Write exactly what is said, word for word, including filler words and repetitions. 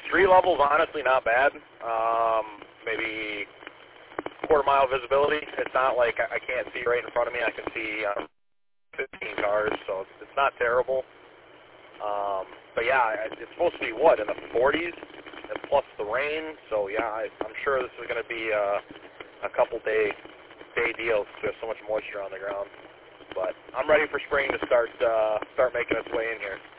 Street level's honestly not bad. Um, maybe quarter mile visibility. It's not like I, I can't see right in front of me. I can see um, fifteen cars, so it's, it's not terrible. Um, but yeah, it's supposed to be what, in the forties, and plus the rain. So yeah, I, I'm sure this is going to be uh, a couple day day deal because there's so much moisture on the ground. But I'm ready for spring to start uh, start making its way in here.